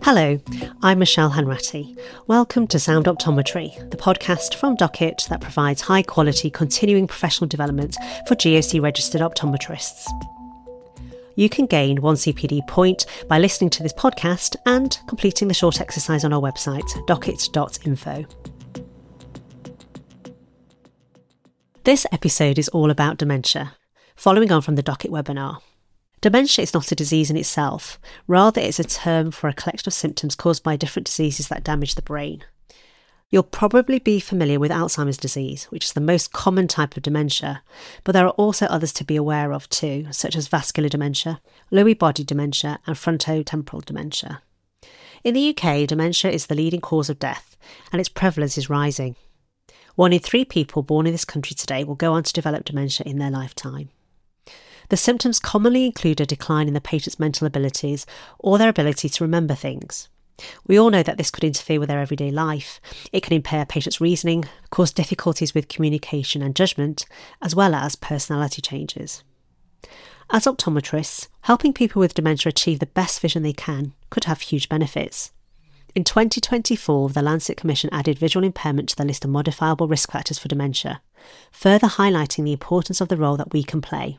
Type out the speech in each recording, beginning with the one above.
Hello, I'm Michelle Hanratty. Welcome to Sound Optometry, the podcast from Docket that provides high-quality continuing professional development for GOC registered optometrists. You can gain 1 CPD point by listening to this podcast and completing the short exercise on our website, docket.info. This episode is all about dementia, following on from the Docket webinar. Dementia is not a disease in itself, rather it's a term for a collection of symptoms caused by different diseases that damage the brain. You'll probably be familiar with Alzheimer's disease, which is the most common type of dementia, but there are also others to be aware of too, such as vascular dementia, Lewy body dementia and frontotemporal dementia. In the UK, dementia is the leading cause of death, and its prevalence is rising. 1 in 3 people born in this country today will go on to develop dementia in their lifetime. The symptoms commonly include a decline in the patient's mental abilities or their ability to remember things. We all know that this could interfere with their everyday life. It can impair patients' reasoning, cause difficulties with communication and judgment, as well as personality changes. As optometrists, helping people with dementia achieve the best vision they can could have huge benefits. In 2024, the Lancet Commission added visual impairment to the list of modifiable risk factors for dementia, further highlighting the importance of the role that we can play.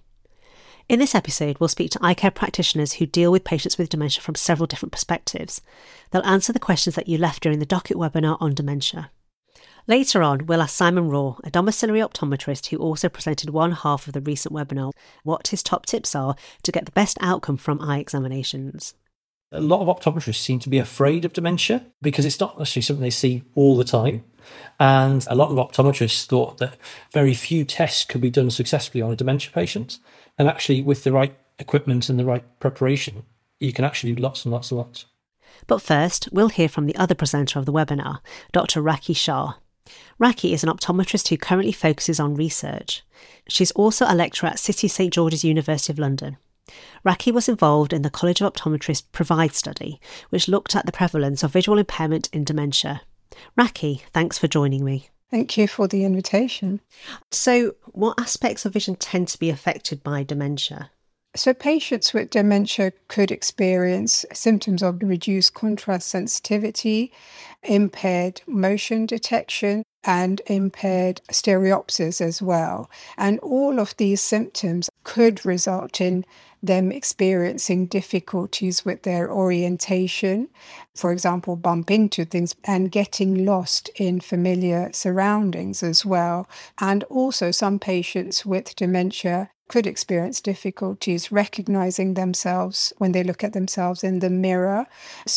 In this episode, we'll speak to eye care practitioners who deal with patients with dementia from several different perspectives. They'll answer the questions that you left during the Docket webinar on dementia. Later on, we'll ask Simon Raw, a domiciliary optometrist who also presented one half of the recent webinar, what his top tips are to get the best outcome from eye examinations. A lot of optometrists seem to be afraid of dementia because it's not necessarily something they see all the time. And a lot of optometrists thought that very few tests could be done successfully on a dementia patient. And actually, with the right equipment and the right preparation, you can actually do lots and lots and lots. But first, we'll hear from the other presenter of the webinar, Dr. Rakhi Shah. Rakhi is an optometrist who currently focuses on research. She's also a lecturer at City St George's University of London. Rakhi was involved in the College of Optometrists PROVIDE study, which looked at the prevalence of visual impairment in dementia. Rakhi, thanks for joining me. Thank you for the invitation. So, what aspects of vision tend to be affected by dementia? So patients with dementia could experience symptoms of reduced contrast sensitivity, impaired motion detection, and impaired stereopsis as well. And all of these symptoms could result in them experiencing difficulties with their orientation, for example, bump into things and getting lost in familiar surroundings as well. And also some patients with dementia could experience difficulties recognizing themselves when they look at themselves in the mirror.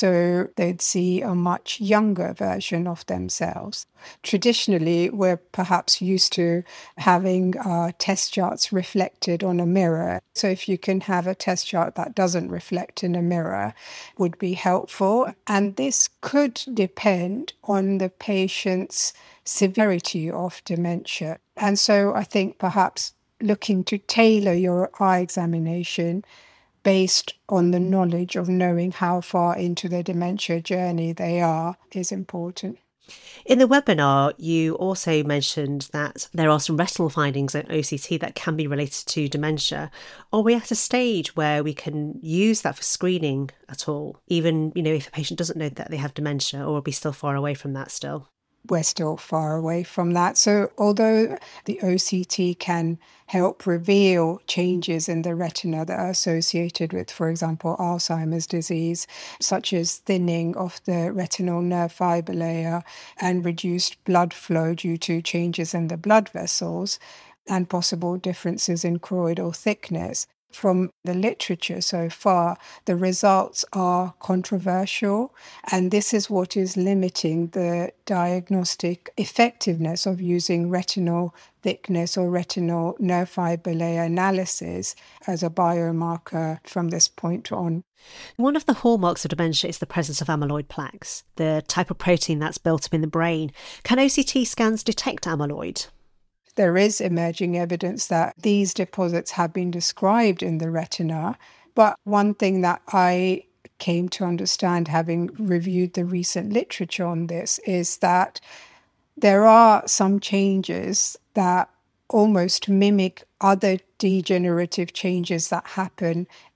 So they'd see a much younger version of themselves. Traditionally, we're perhaps used to having test charts reflected on a mirror. So if you can have a test chart that doesn't reflect in a mirror, would be helpful. And this could depend on the patient's severity of dementia. And so I think perhaps looking to tailor your eye examination based on the knowledge of knowing how far into their dementia journey they are is important. In the webinar, you also mentioned that there are some retinal findings at OCT that can be related to dementia. Are we at a stage where we can use that for screening at all, even if a patient doesn't know that they have dementia, or are we still far away from that still? We're still far away from that. So although the OCT can help reveal changes in the retina that are associated with, for example, Alzheimer's disease, such as thinning of the retinal nerve fiber layer and reduced blood flow due to changes in the blood vessels and possible differences in choroidal thickness, from the literature so far, the results are controversial, and this is what is limiting the diagnostic effectiveness of using retinal thickness or retinal nerve fiber layer analysis as a biomarker from this point on. One of the hallmarks of dementia is the presence of amyloid plaques, the type of protein that's built up in the brain. Can OCT scans detect amyloid? There is emerging evidence that these deposits have been described in the retina, but one thing that I came to understand, having reviewed the recent literature on this, is that there are some changes that almost mimic other degenerative changes that happen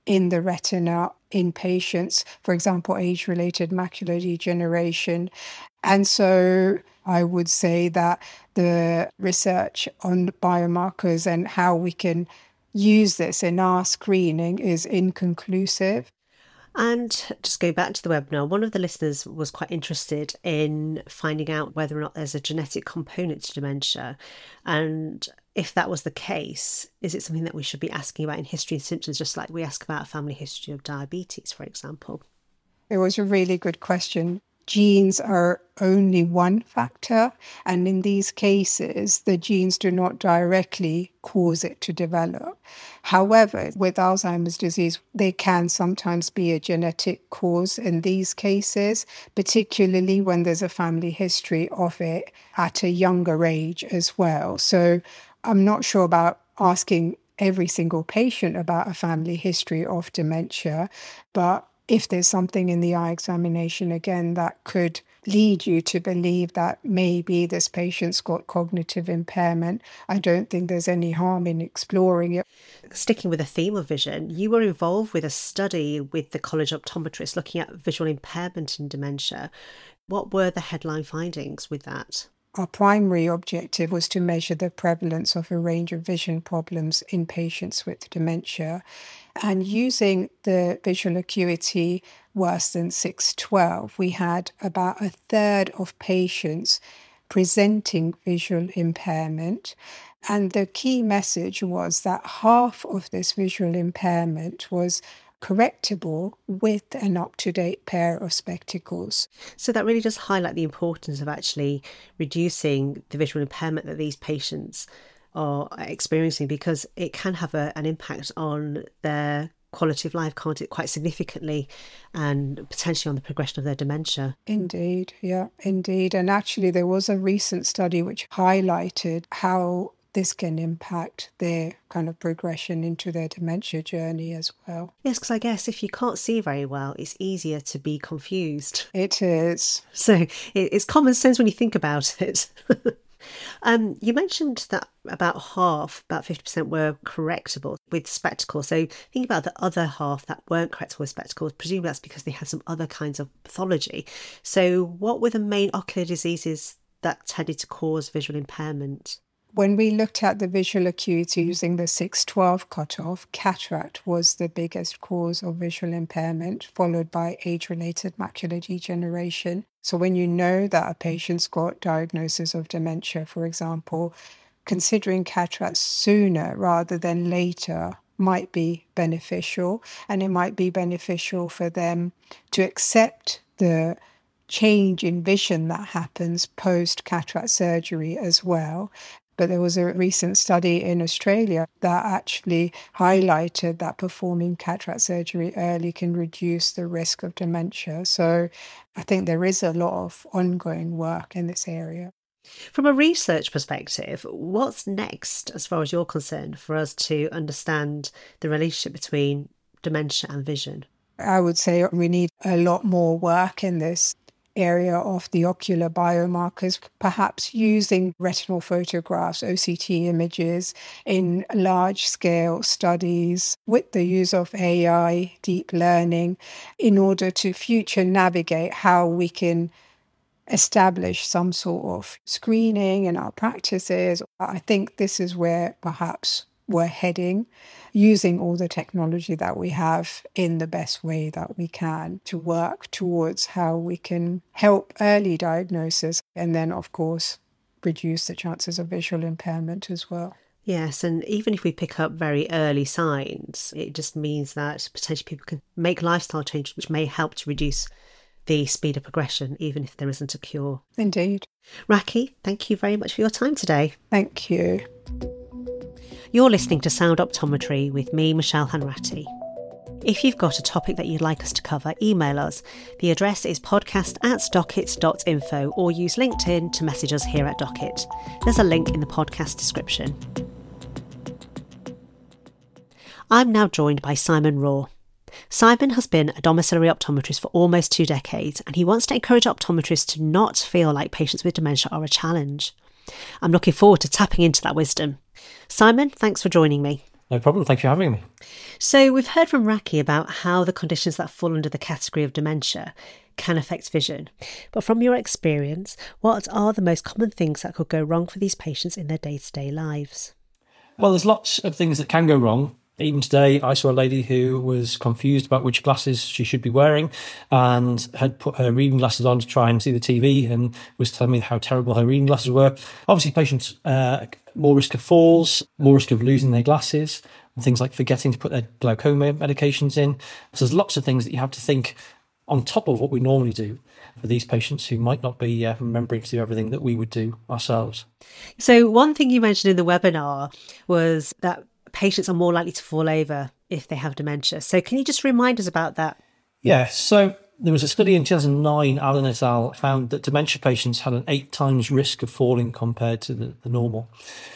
in the retina in patients, for example, age-related macular degeneration. And so I would say that the research on biomarkers and how we can use this in our screening is inconclusive. And just going back to the webinar, one of the listeners was quite interested in finding out whether or not there's a genetic component to dementia. And if that was the case, is it something that we should be asking about in history and symptoms, just like we ask about a family history of diabetes, for example? It was a really good question. Genes are only one factor, and in these cases, the genes do not directly cause it to develop. However, with Alzheimer's disease, they can sometimes be a genetic cause in these cases, particularly when there's a family history of it at a younger age as well. So I'm not sure about asking every single patient about a family history of dementia, but if there's something in the eye examination, again, that could lead you to believe that maybe this patient's got cognitive impairment, I don't think there's any harm in exploring it. Sticking with the theme of vision, you were involved with a study with the College Optometrists looking at visual impairment in dementia. What were the headline findings with that? Our primary objective was to measure the prevalence of a range of vision problems in patients with dementia. And using the visual acuity worse than 612, we had about a third of patients presenting visual impairment. And the key message was that half of this visual impairment was correctable with an up-to-date pair of spectacles. So that really does highlight the importance of actually reducing the visual impairment that these patients are experiencing, because it can have an impact on their quality of life, can't it, quite significantly, and potentially on the progression of their dementia. Indeed, yeah, indeed. And actually there was a recent study which highlighted how this can impact their kind of progression into their dementia journey as well. Yes, because I guess if you can't see very well, it's easier to be confused. It is. So it's common sense when you think about it. You mentioned that about 50% were correctable with spectacles. So think about the other half that weren't correctable with spectacles. Presumably that's because they had some other kinds of pathology. So what were the main ocular diseases that tended to cause visual impairment? When we looked at the visual acuity using the 612 cutoff, cataract was the biggest cause of visual impairment, followed by age-related macular degeneration. So when you know that a patient's got diagnosis of dementia, for example, considering cataract sooner rather than later might be beneficial. And it might be beneficial for them to accept the change in vision that happens post-cataract surgery as well. But there was a recent study in Australia that actually highlighted that performing cataract surgery early can reduce the risk of dementia. So I think there is a lot of ongoing work in this area. From a research perspective, what's next, as far as you're concerned, for us to understand the relationship between dementia and vision? I would say we need a lot more work in this area of the ocular biomarkers, perhaps using retinal photographs, OCT images in large-scale studies with the use of AI, deep learning, in order to future navigate how we can establish some sort of screening in our practices. I think this is where perhaps we're heading, using all the technology that we have in the best way that we can to work towards how we can help early diagnosis and then, of course, reduce the chances of visual impairment as well. Yes, and even if we pick up very early signs, it just means that potentially people can make lifestyle changes which may help to reduce the speed of progression, even if there isn't a cure. Indeed. Rakhi, thank you very much for your time today. Thank you. You're listening to Sound Optometry with me, Michelle Hanratty. If you've got a topic that you'd like us to cover, email us. The address is podcast@docket.info or use LinkedIn to message us here at Docket. There's a link in the podcast description. I'm now joined by Simon Raw. Simon has been a domiciliary optometrist for almost 2 decades, and he wants to encourage optometrists to not feel like patients with dementia are a challenge. I'm looking forward to tapping into that wisdom. Simon, thanks for joining me. No problem. Thank you for having me. So we've heard from Raki about how the conditions that fall under the category of dementia can affect vision. But from your experience, what are the most common things that could go wrong for these patients in their day-to-day lives? Well, there's lots of things that can go wrong. Even today, I saw a lady who was confused about which glasses she should be wearing and had put her reading glasses on to try and see the TV and was telling me how terrible her reading glasses were. Obviously, patients more risk of falls, more risk of losing their glasses, and things like forgetting to put their glaucoma medications in. So there's lots of things that you have to think on top of what we normally do for these patients who might not be remembering to do everything that we would do ourselves. So one thing you mentioned in the webinar was that patients are more likely to fall over if they have dementia. So can you just remind us about that? Yeah, so there was a study in 2009, Allen et al. Found that dementia patients had an 8 times risk of falling compared to the normal.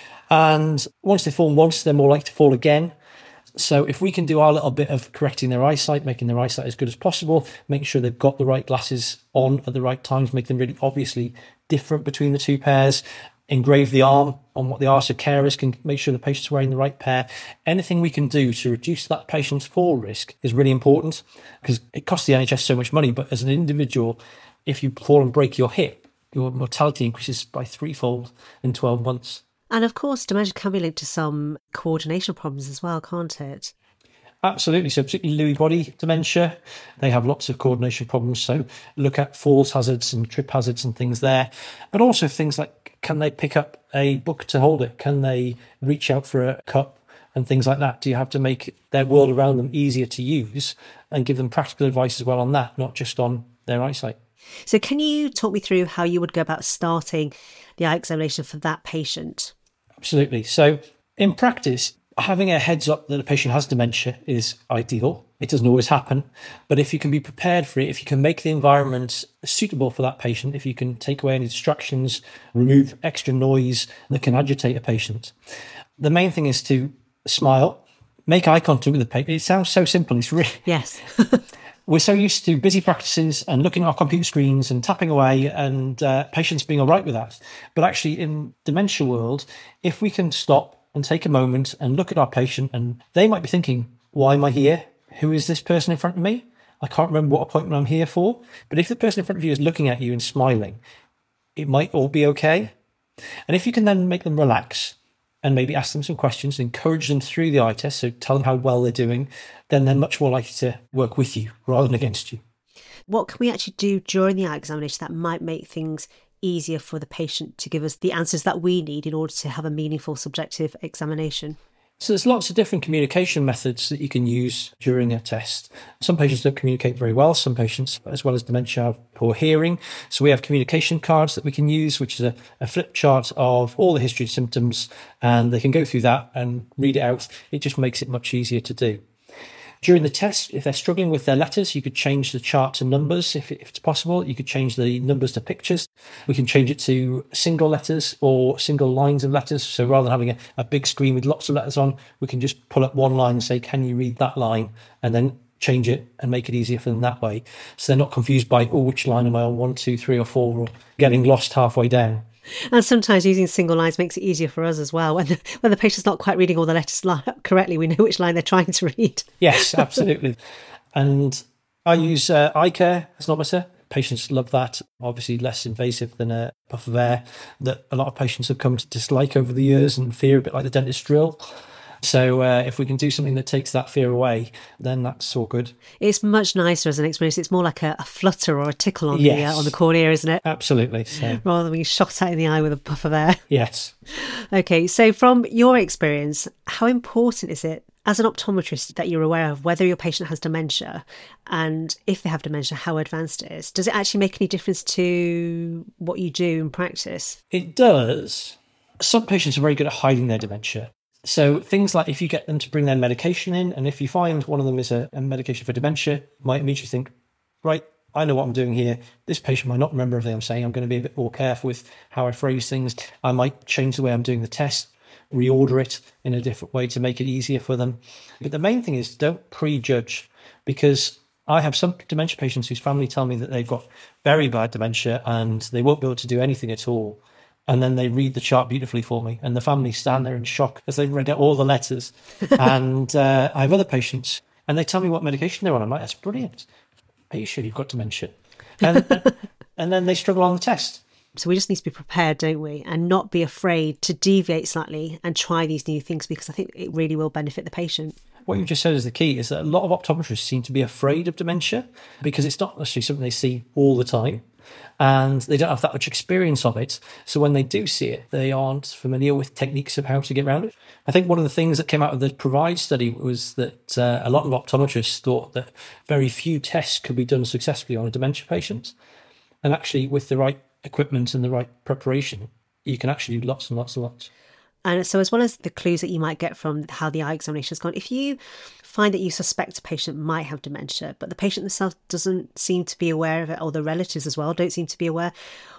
And once they fall once, they're more likely to fall again. So if we can do our little bit of correcting their eyesight, making their eyesight as good as possible, making sure they've got the right glasses on at the right times, make them really obviously different between the two pairs, engrave the arm on what they are so carers can make sure the patient's wearing the right pair. Anything we can do to reduce that patient's fall risk is really important because it costs the NHS so much money. But as an individual, if you fall and break your hip, your mortality increases by 3-fold in 12 months. And of course, dementia can be linked to some coordination problems as well, can't it? Absolutely. So particularly Lewy body dementia, they have lots of coordination problems. So look at falls hazards and trip hazards and things there. But also things like, can they pick up a book to hold it? Can they reach out for a cup and things like that? Do you have to make their world around them easier to use and give them practical advice as well on that, not just on their eyesight? So can you talk me through how you would go about starting the eye examination for that patient? Absolutely. So in practice, having a heads up that a patient has dementia is ideal. It doesn't always happen. But if you can be prepared for it, if you can make the environment suitable for that patient, if you can take away any distractions, remove extra noise that can agitate a patient, the main thing is to smile, make eye contact with the patient. It sounds so simple. It's really... Yes. We're so used to busy practices and looking at our computer screens and tapping away and patients being all right with that. But actually in dementia world, if we can stop and take a moment and look at our patient, and they might be thinking, why am I here? Who is this person in front of me? I can't remember what appointment I'm here for. But if the person in front of you is looking at you and smiling, it might all be okay. And if you can then make them relax and maybe ask them some questions, encourage them through the eye test, so tell them how well they're doing, then they're much more likely to work with you rather than against you. What can we actually do during the eye examination that might make things easier for the patient to give us the answers that we need in order to have a meaningful subjective examination? So there's lots of different communication methods that you can use during a test. Some patients don't communicate very well. Some patients, as well as dementia, have poor hearing. So we have communication cards that we can use, which is a flip chart of all the history of symptoms, and they can go through that and read it out. It just makes it much easier to do. During the test, if they're struggling with their letters, you could change the chart to numbers if it's possible. You could change the numbers to pictures. We can change it to single letters or single lines of letters. So rather than having a big screen with lots of letters on, we can just pull up one line and say, can you read that line? And then change it and make it easier for them that way. So they're not confused by, which line am I on, 1, 2, 3 or 4, or getting lost halfway down. And sometimes using single lines makes it easier for us as well. When the patient's not quite reading all the letters correctly, we know which line they're trying to read. Yes, absolutely. And I use eye care Snometer. Patients love that. Obviously less invasive than a puff of air that a lot of patients have come to dislike over the years and fear, a bit like the dentist drill. So if we can do something that takes that fear away, then that's all good. It's much nicer as an experience. It's more like a flutter or a tickle on the cornea, isn't it? Absolutely. So. Rather than being shot out in the eye with a puff of air. Yes. Okay, so from your experience, how important is it as an optometrist that you're aware of whether your patient has dementia, and if they have dementia, how advanced it is? Does it actually make any difference to what you do in practice? It does. Some patients are very good at hiding their dementia. So things like if you get them to bring their medication in, and if you find one of them is a medication for dementia, you might immediately think, right, I know what I'm doing here. This patient might not remember everything I'm saying. I'm going to be a bit more careful with how I phrase things. I might change the way I'm doing the test, reorder it in a different way to make it easier for them. But the main thing is don't prejudge, because I have some dementia patients whose family tell me that they've got very bad dementia and they won't be able to do anything at all. And then they read the chart beautifully for me. And the family stand there in shock as they've read out all the letters. And I have other patients and they tell me what medication they're on. I'm like, that's brilliant. Are you sure you've got dementia? And then they struggle on the test. So we just need to be prepared, don't we? And not be afraid to deviate slightly and try these new things, because I think it really will benefit the patient. What you just said is the key, is that a lot of optometrists seem to be afraid of dementia because it's not necessarily something they see all the time and they don't have that much experience of it. So when they do see it, they aren't familiar with techniques of how to get around it. I think one of the things that came out of the PROVIDE study was that a lot of optometrists thought that very few tests could be done successfully on a dementia patient. And actually, with the right equipment and the right preparation, you can actually do lots and lots and lots. And so as well as the clues that you might get from how the eye examination has gone, if you find that you suspect a patient might have dementia, but the patient themselves doesn't seem to be aware of it, or the relatives as well don't seem to be aware,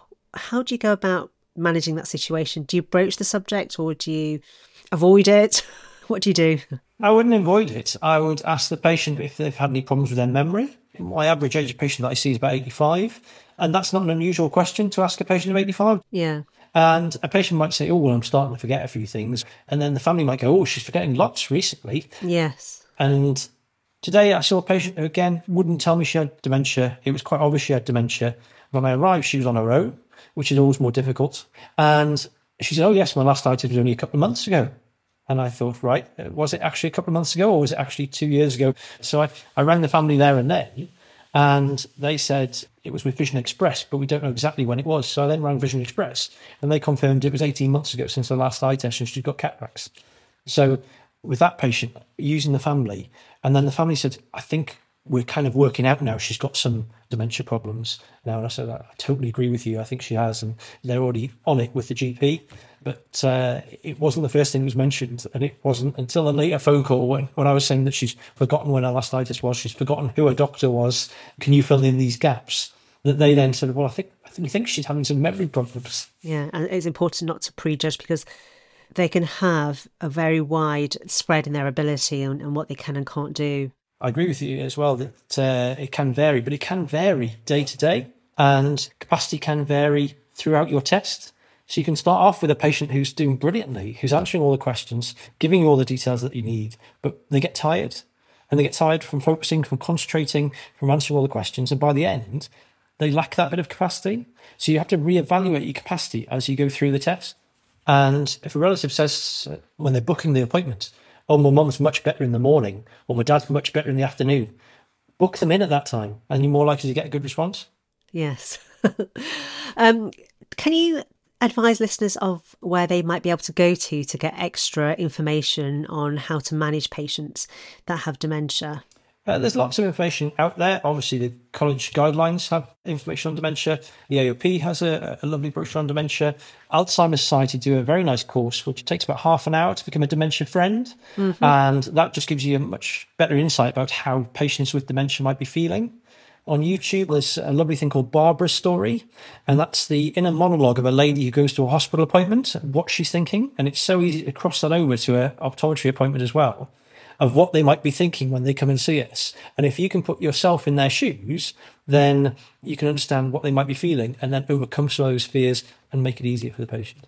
how do you go about managing that situation? Do you broach the subject or do you avoid it? What do you do? I wouldn't avoid it. I would ask the patient if they've had any problems with their memory. My average age of patient that I see is about 85. And that's not an unusual question to ask a patient of 85. Yeah. And a patient might say, oh, well, I'm starting to forget a few things. And then the family might go, oh, she's forgetting lots recently. Yes. And today I saw a patient who, again, wouldn't tell me she had dementia. It was quite obvious she had dementia. When I arrived, she was on her own, which is always more difficult. And she said, oh, yes, my last eye test was only a couple of months ago. And I thought, right, was it actually a couple of months ago or was it actually 2 years ago? So I rang the family there and then. And they said it was with Vision Express, but we don't know exactly when it was. So I then rang Vision Express and they confirmed it was 18 months ago since the last eye test and she'd got cataracts. So with that patient, using the family, and then the family said, I think we're kind of working out now she's got some dementia problems now. And I said, I totally agree with you. I think she has. And they're already on it with the GP. But it wasn't the first thing that was mentioned, and it wasn't until a later phone call when I was saying that she's forgotten when her last eye test was, she's forgotten who her doctor was, can you fill in these gaps, that they then said, well, we think she's having some memory problems. Yeah, and it's important not to prejudge because they can have a very wide spread in their ability and what they can and can't do. I agree with you as well that it can vary, but it can vary day to day, and capacity can vary throughout your test. So you can start off with a patient who's doing brilliantly, who's answering all the questions, giving you all the details that you need, but they get tired. And they get tired from focusing, from concentrating, from answering all the questions. And by the end, they lack that bit of capacity. So you have to reevaluate your capacity as you go through the test. And if a relative says, when they're booking the appointment, oh, my mum's much better in the morning, or my dad's much better in the afternoon, book them in at that time, and you're more likely to get a good response. Yes. Can you advise listeners of where they might be able to go to get extra information on how to manage patients that have dementia? There's lots of information out there. Obviously, the college guidelines have information on dementia. The AOP has a lovely brochure on dementia. Alzheimer's Society do a very nice course, which takes about half an hour to become a dementia friend. Mm-hmm. And that just gives you a much better insight about how patients with dementia might be feeling. On YouTube, there's a lovely thing called Barbara's Story, and that's the inner monologue of a lady who goes to a hospital appointment, what she's thinking, and it's so easy to cross that over to an optometry appointment as well, of what they might be thinking when they come and see us. And if you can put yourself in their shoes, then you can understand what they might be feeling and then overcome some of those fears and make it easier for the patient.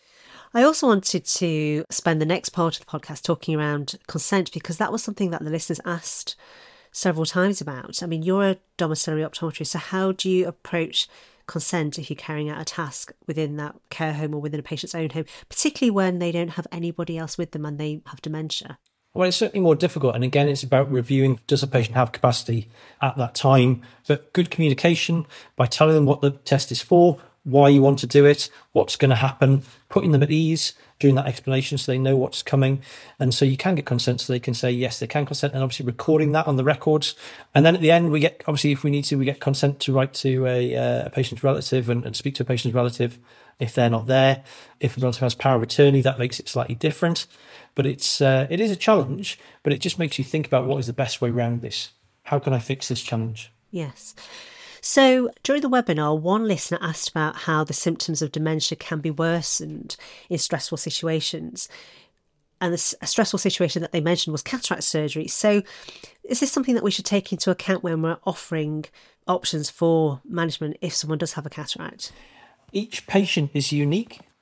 I also wanted to spend the next part of the podcast talking around consent, because that was something that the listeners asked several times about. I mean, you're a domiciliary optometrist, so how do you approach consent if you're carrying out a task within that care home or within a patient's own home, particularly when they don't have anybody else with them and they have dementia? Well, it's certainly more difficult. And again, it's about reviewing, does the patient have capacity at that time? But good communication by telling them what the test is for, why you want to do it, what's going to happen, putting them at ease during that explanation so they know what's coming. And so you can get consent so they can say, yes, they can consent, and obviously recording that on the records. And then at the end, we get, obviously, if we need to, we get consent to write to a patient's relative and speak to a patient's relative if they're not there. If a relative has power of attorney, that makes it slightly different. But it is a challenge, but it just makes you think about what is the best way around this. How can I fix this challenge? Yes. So during the webinar, one listener asked about how the symptoms of dementia can be worsened in stressful situations. And a stressful situation that they mentioned was cataract surgery. So is this something that we should take into account when we're offering options for management if someone does have a cataract? Each patient is unique.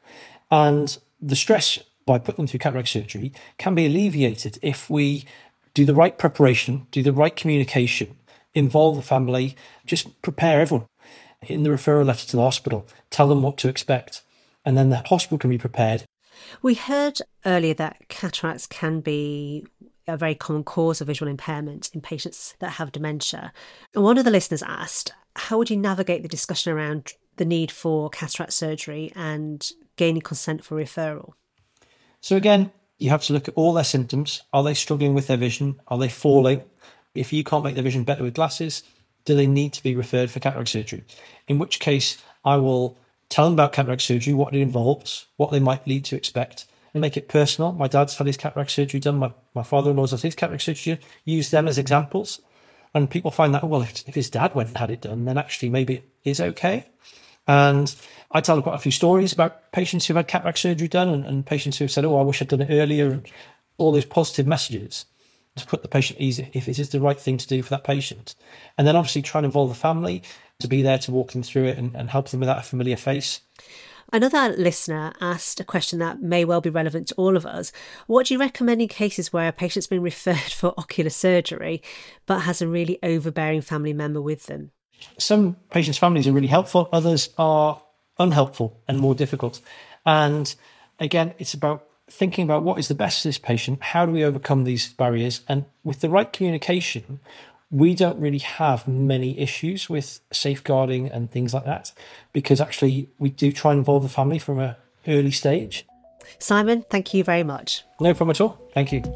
And the stress by putting them through cataract surgery can be alleviated if we do the right preparation, do the right communication, involve the family, just prepare everyone. In the referral letter to the hospital, tell them what to expect, and then the hospital can be prepared. We heard earlier that cataracts can be a very common cause of visual impairment in patients that have dementia. And one of the listeners asked, how would you navigate the discussion around the need for cataract surgery and gaining consent for referral? So again, you have to look at all their symptoms. Are they struggling with their vision? Are they falling? If you can't make their vision better with glasses, do they need to be referred for cataract surgery? In which case, I will tell them about cataract surgery, what it involves, what they might need to expect, and make it personal. My dad's had his cataract surgery done. My father-in-law's had his cataract surgery done. Use them as examples. And people find that, well, if his dad went and had it done, then actually maybe it is okay. And I tell quite a few stories about patients who've had cataract surgery done and patients who've said, oh, I wish I'd done it earlier, and all those positive messages to put the patient easy if it is the right thing to do for that patient. And then obviously try and involve the family to be there to walk them through it and help them with that familiar face. Another listener asked a question that may well be relevant to all of us. What do you recommend in cases where a patient's been referred for ocular surgery but has a really overbearing family member with them? Some patients' families are really helpful, others are unhelpful and more difficult. And again, it's about thinking about what is the best for this patient, how do we overcome these barriers, and with the right communication, we don't really have many issues with safeguarding and things like that, because actually we do try and involve the family from an early stage. Simon, thank you very much. No problem at all. Thank you.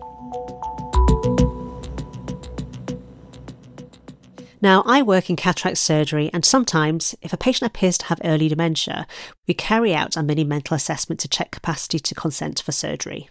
Now, I work in cataract surgery, and sometimes, if a patient appears to have early dementia, we carry out a mini mental assessment to check capacity to consent for surgery.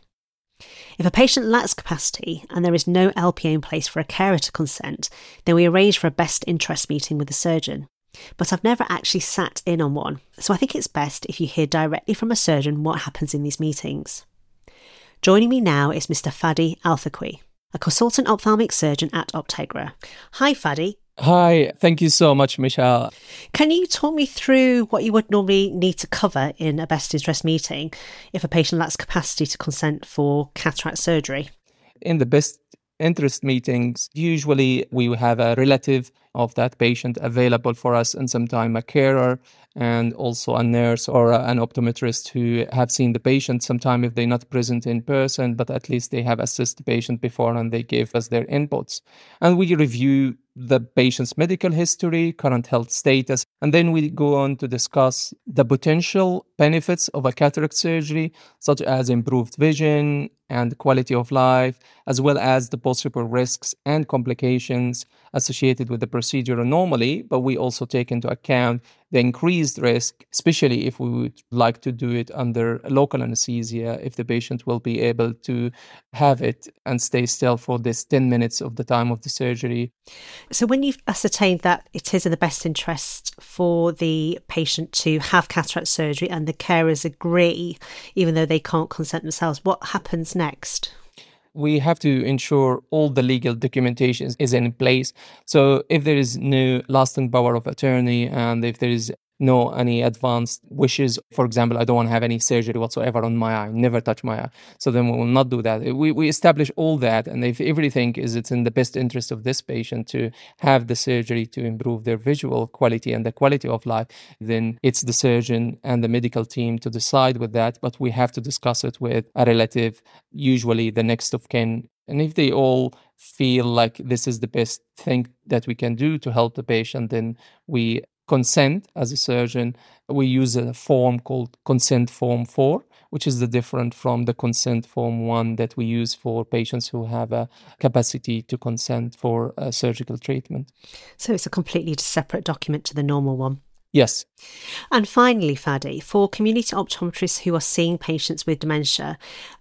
If a patient lacks capacity and there is no LPA in place for a carer to consent, then we arrange for a best interest meeting with the surgeon. But I've never actually sat in on one, so I think it's best if you hear directly from a surgeon what happens in these meetings. Joining me now is Mr. Fadi Althaqui, a consultant ophthalmic surgeon at Optegra. Hi, Fadi. Hi, thank you so much, Michelle. Can you talk me through what you would normally need to cover in a best interest meeting if a patient lacks capacity to consent for cataract surgery? In the best interest meetings, usually we have a relative of that patient available for us, and sometimes a carer and also a nurse or an optometrist who have seen the patient. Sometimes if they're not present in person, but at least they have assessed the patient before and they give us their inputs. And we review the patient's medical history, current health status, and then we go on to discuss the potential benefits of a cataract surgery, such as improved vision and quality of life, as well as the possible risks and complications associated with the procedure normally, but we also take into account the increased risk, especially if we would like to do it under local anesthesia, if the patient will be able to have it and stay still for this 10 minutes of the time of the surgery. So when you've ascertained that it is in the best interest for the patient to have cataract surgery and the carers agree, even though they can't consent themselves, what happens next? We have to ensure all the legal documentation is in place. So if there is no lasting power of attorney and if there is no any advanced wishes, for example, I don't want to have any surgery whatsoever on my eye, never touch my eye, so then we will not do that. We establish all that, and if everything is it's in the best interest of this patient to have the surgery to improve their visual quality and the quality of life, then it's the surgeon and the medical team to decide with that, but we have to discuss it with a relative, usually the next of kin. And if they all feel like this is the best thing that we can do to help the patient, then we consent as a surgeon. We use a form called Consent Form 4, which is different from the Consent Form 1 that we use for patients who have a capacity to consent for surgical treatment. So it's a completely separate document to the normal one. Yes. And finally, Fadi, for community optometrists who are seeing patients with dementia,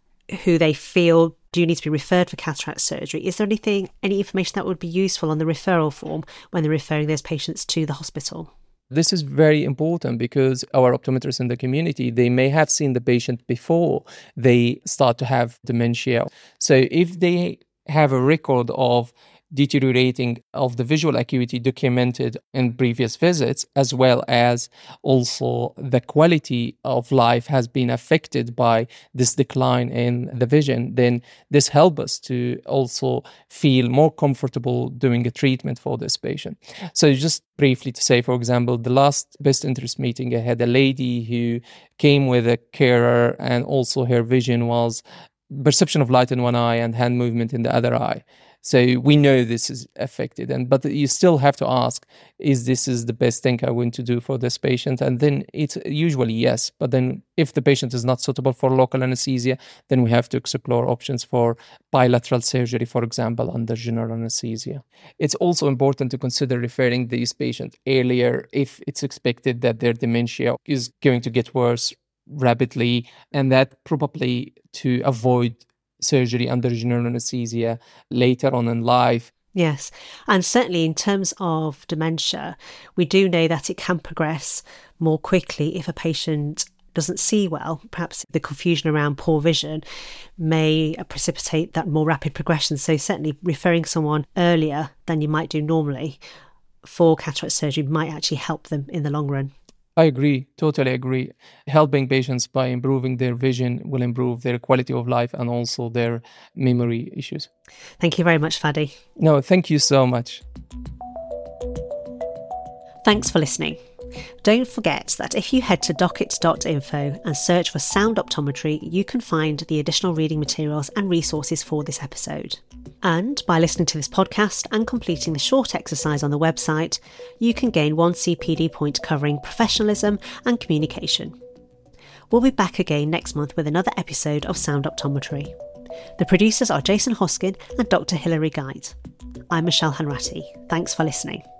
who they feel do need to be referred for cataract surgery, is there any information that would be useful on the referral form when they're referring those patients to the hospital? This is very important because our optometrists in the community, they may have seen the patient before they start to have dementia. So if they have a record of deteriorating of the visual acuity documented in previous visits, as well as also the quality of life has been affected by this decline in the vision, then this helps us to also feel more comfortable doing a treatment for this patient. So just briefly to say, for example, the last best interest meeting, I had a lady who came with a carer, and also her vision was perception of light in one eye and hand movement in the other eye. So we know this is affected, but you still have to ask, is the best thing I want to do for this patient? And then it's usually yes. But then if the patient is not suitable for local anesthesia, then we have to explore options for bilateral surgery, for example, under general anesthesia. It's also important to consider referring these patients earlier if it's expected that their dementia is going to get worse rapidly, and that probably to avoid surgery under general anesthesia later on in life. Yes, and certainly in terms of dementia, we do know that it can progress more quickly if a patient doesn't see well. Perhaps the confusion around poor vision may precipitate that more rapid progression. So certainly referring someone earlier than you might do normally for cataract surgery might actually help them in the long run. I agree, totally agree. Helping patients by improving their vision will improve their quality of life and also their memory issues. Thank you very much, Fadi. No, thank you so much. Thanks for listening. Don't forget that if you head to docket.info and search for Sound Optometry, you can find the additional reading materials and resources for this episode. And by listening to this podcast and completing the short exercise on the website, you can gain 1 CPD point covering professionalism and communication. We'll be back again next month with another episode of Sound Optometry. The producers are Jason Hoskin and Dr. Hilary Guide. I'm Michelle Hanratty. Thanks for listening.